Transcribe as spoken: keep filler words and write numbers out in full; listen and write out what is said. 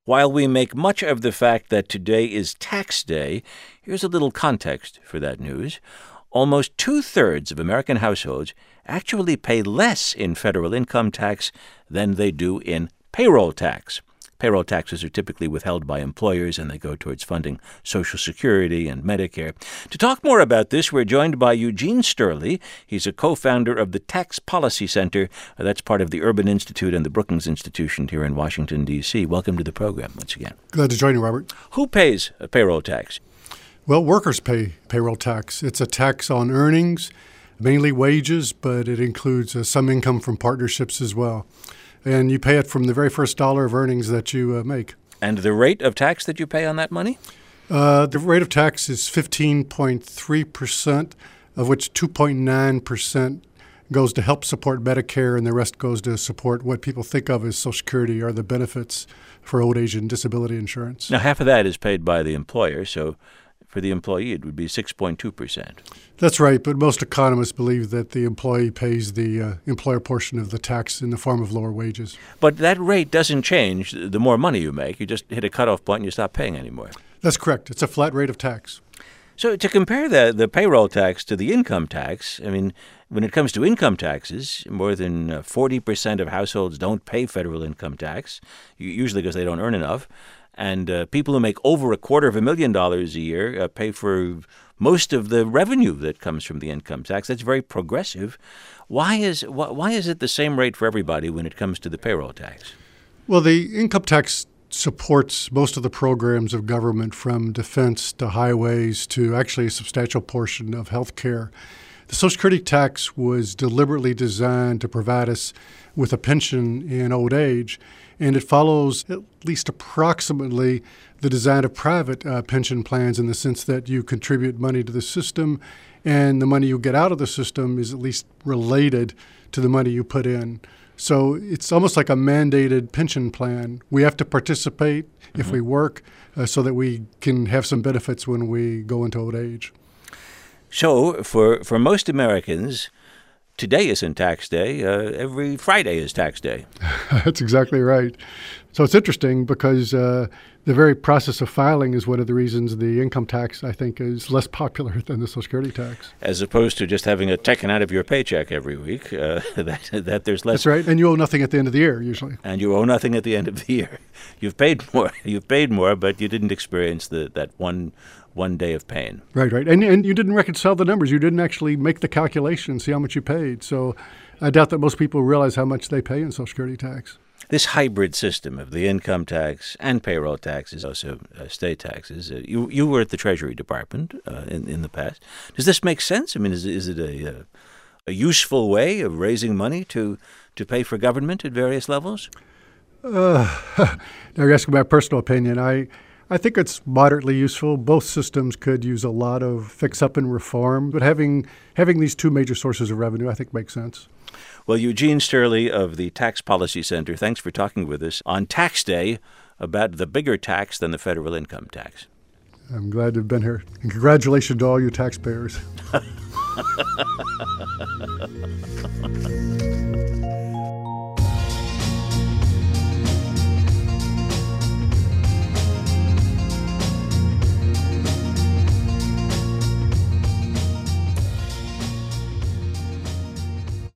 While we make much of the fact that today is tax day, here's a little context for that news. Almost two-thirds of American households actually pay less in federal income tax than they do in payroll tax. Payroll taxes are typically withheld by employers, and they go towards funding Social Security and Medicare. To talk more about this, we're joined by Eugene Sterle. He's a co-founder of the Tax Policy Center. That's part of the Urban Institute and the Brookings Institution here in Washington, D C Welcome to the program once again. Glad to join you, Robert. Who pays a payroll tax? Well, workers pay payroll tax. It's a tax on earnings, mainly wages, but it includes uh, some income from partnerships as well. And you pay it from the very first dollar of earnings that you uh, make. And the rate of tax that you pay on that money? Uh, the rate of tax is fifteen point three percent, of which two point nine percent goes to help support Medicare, and the rest goes to support what people think of as Social Security or the benefits for old age and disability insurance. Now, half of that is paid by the employer, so for the employee, it would be six point two percent. That's right, but most economists believe that the employee pays the uh, employer portion of the tax in the form of lower wages. But that rate doesn't change the more money you make. You just hit a cutoff point and you stop paying anymore. That's correct. It's a flat rate of tax. So to compare the, the payroll tax to the income tax, I mean, when it comes to income taxes, more than uh, forty percent of households don't pay federal income tax, usually because they don't earn enough. And uh, people who make over a quarter of a million dollars a year uh, pay for most of the revenue that comes from the income tax. That's very progressive. Why is wh- why is it the same rate for everybody when it comes to the payroll tax? Well, the income tax supports most of the programs of government, from defense to highways to actually a substantial portion of health care. The Social Security tax was deliberately designed to provide us with a pension in old age, and it follows at least approximately the design of private uh, pension plans, in the sense that you contribute money to the system, and the money you get out of the system is at least related to the money you put in. So it's almost like a mandated pension plan. We have to participate mm-hmm. if we work uh, so that we can have some benefits when we go into old age. So for, for most Americans, today isn't tax day. Uh, every Friday is tax day. That's exactly right. So it's interesting because uh, the very process of filing is one of the reasons the income tax, I think, is less popular than the Social Security tax. As opposed to just having it taken out of your paycheck every week, uh, that, that there's less. That's right. And you owe nothing at the end of the year, usually. And you owe nothing at the end of the year. You've paid more. You've paid more, but you didn't experience the, that one one day of pain. Right, right. And and you didn't reconcile the numbers. You didn't actually make the calculation and see how much you paid. So I doubt that most people realize how much they pay in Social Security tax. This hybrid system of the income tax and payroll taxes, also uh, state taxes, uh, you you were at the Treasury Department uh, in, in the past. Does this make sense? I mean, is, is it a, a, a useful way of raising money to, to pay for government at various levels? Uh, now you're asking my personal opinion. I... I think it's moderately useful. Both systems could use a lot of fix-up and reform, but having having these two major sources of revenue, I think, makes sense. Well, Eugene Sterle of the Tax Policy Center, thanks for talking with us on Tax Day about the bigger tax than the federal income tax. I'm glad to have been here. And congratulations to all you taxpayers.